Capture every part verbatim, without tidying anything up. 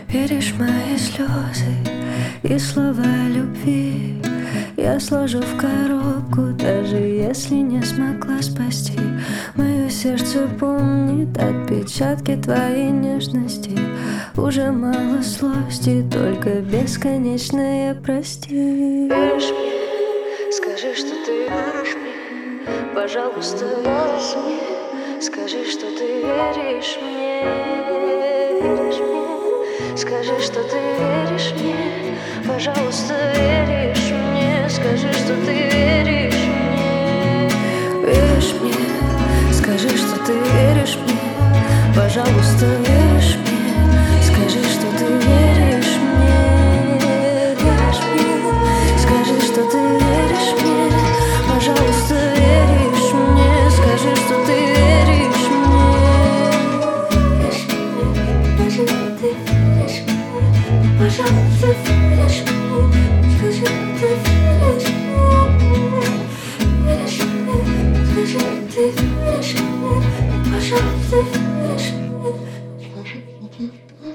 Веришь в мои слезы и слова любви? Я сложу в коробку, даже если не смогла спасти. Мое сердце помнит отпечатки твоей нежности. Уже мало злости, только бесконечное прости. Веришь мне? Скажи, что ты веришь мне. Пожалуйста, веришь мне. Скажи, что ты веришь мне. Веришь мне? Скажи, что ты веришь мне. Пожалуйста, веришь мне. Скажи, что ты веришь мне. Веришь мне. Скажи, что ты веришь мне. Пожалуйста, веришь мне. Скажи, что ты веришь мне. Веришь мне. Скажи, что ты веришь мне. Пожалуйста, веришь мне. Скажи, что ты веришь мне. Скажи, что ты веришь мне. Пожалуйста, веришь мне. Скажи, что ты веришь мне. Веришь мне. Скажи, что ты веришь мне. Пожалуйста, веришь мне.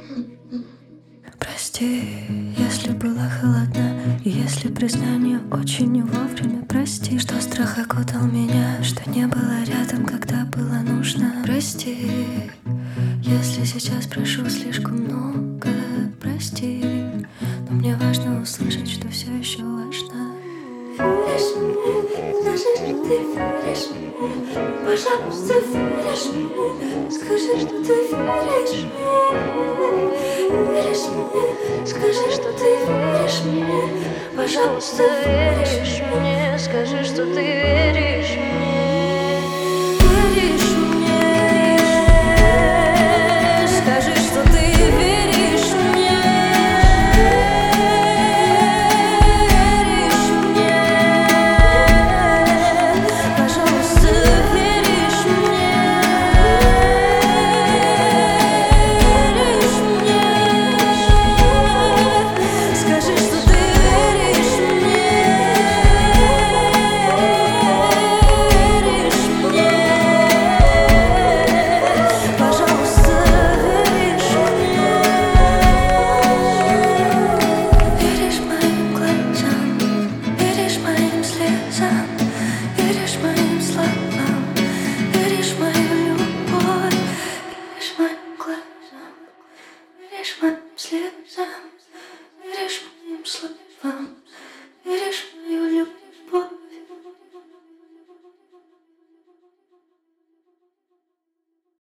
Прости, если было холодно, и если признание очень не вовремя. Прости, что страх окутал меня, что не было рядом, когда было нужно. Прости, если сейчас прошу слишком много. Прости, но мне важно услышать, что все еще важно. Веришь мне, скажи, что ты веришь мне. Пожалуйста, веришь мне. Скажи, что ты веришь мне. Веришь мне, скажи, что ты веришь мне. Пожалуйста, веришь мне.